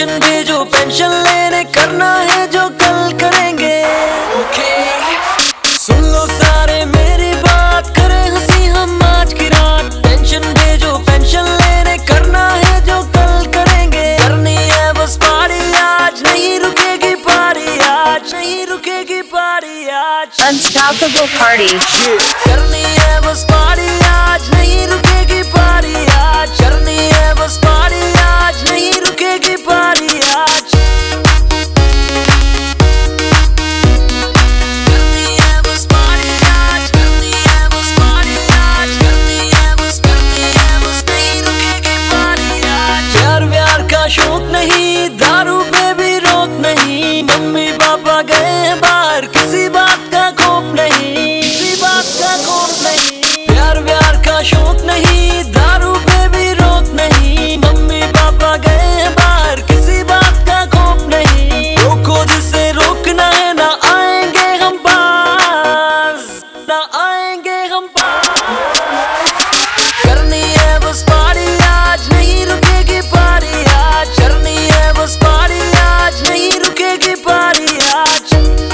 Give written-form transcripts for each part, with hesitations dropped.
Pension भेजो pension लेने, करना है जो कल करेंगे। सुन लो सारे मेरी बात, करें हंसी हम आज की रात। पेंशन भेजो पेंशन लेने, करना है जो कल करेंगे। करनी है बस पार्टी आज, नहीं रुकेगी पार्टी आज, नहीं रुकेगी पार्टी आज। Unstoppable party. करनी है बस पार्टी आज, नहीं रुकेगी पार्टी आज। करनी है बस पार्टी आज, नहीं रुकेगी पार्टी आज। करनी है बस पार्टी आज, करनी है बस पार्टी आज। करनी है बस नहीं रुकेगी पार्टी आज। प्यार व्यार का शौक नहीं, दारू पे भी रोक नहीं। मम्मी पापा गए हैं बाहर, किसी बात का खौफ नहीं, किसी बात का खौफ नहीं। प्यार व्यार का शौक नहीं, दारू पे भी रोक नहीं। मम्मी पापा गए हैं बाहर, किसी बात का खौफ नहीं। रोको जिसे रोकना है, ना आएंगे हम पास, ना आएंगे हम पास। करनी है बस पार्टी आज, नहीं रुकेगी पार्टी आज। करनी है बस पार्टी आज, नहीं रुकेगी पार्टी आज।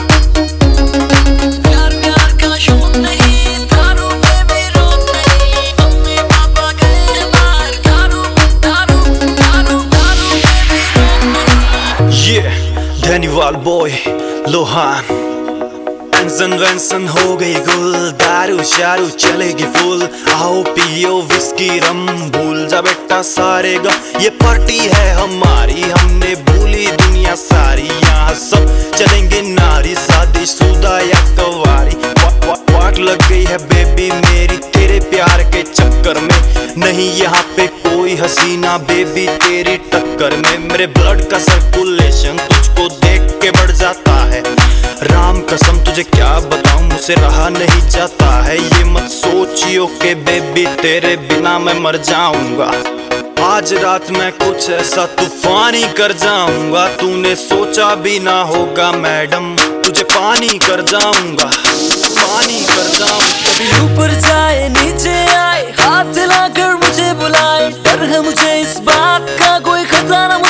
प्यार व्यार का शौक नहीं, दारू पे भी रोक नहीं। मम्मी पापा गए हैं बाहर, दारू दारू दारू दारू पे भी रोक नहीं। धनीवाल बॉय लोहान, टेंशन वेंशन हो गई गुल, दारू शारू चलेगी फुल। आओ पियो विस्की रम, भूल जा बेटा सारे गम। ये पार्टी है हमारी, हमने भूली दुनिया सारी। यहाँ सब चलेंगे नारी, शादीशुदा या कवारी। वाट लग गई है बेबी मेरी तेरे प्यार के चक्कर में। नहीं यहाँ पे कोई हसीना बेबी तेरी टक्कर में। मेरे ब्लड का सर्कुलेशन तुझको देख के बढ़ जाता है। राम कसम तुझे क्या बताऊं, मुझसे रहा नहीं जाता है। ये मत सोचियो के बेबी तेरे बिना मैं मर जाऊंगा। आज रात मैं कुछ ऐसा तूफानी कर जाऊंगा, तूने सोचा भी ना होगा मैडम। तुझे पानी कर जाऊंगा, पानी कर जाऊंगा। कभी ऊपर जाए नीचे आए, हाथ हिलाकर मुझे बुलाए। डर है मुझे इस बात का, कोई खतरा न